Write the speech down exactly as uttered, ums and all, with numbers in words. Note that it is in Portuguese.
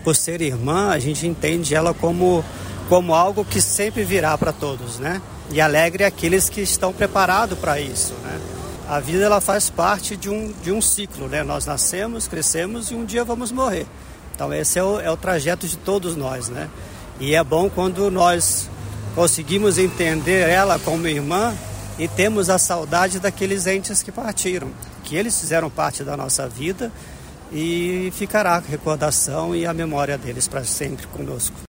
por ser irmã, a gente entende ela como, como algo que sempre virá para todos, né? E alegre aqueles que estão preparados para isso, né? A vida, ela faz parte de um, de um ciclo, né? Nós nascemos, crescemos e um dia vamos morrer. Então esse é o, é o trajeto de todos nós, né? E é bom quando nós conseguimos entender ela como irmã e temos a saudade daqueles entes que partiram, que eles fizeram parte da nossa vida, e ficará a recordação e a memória deles para sempre conosco.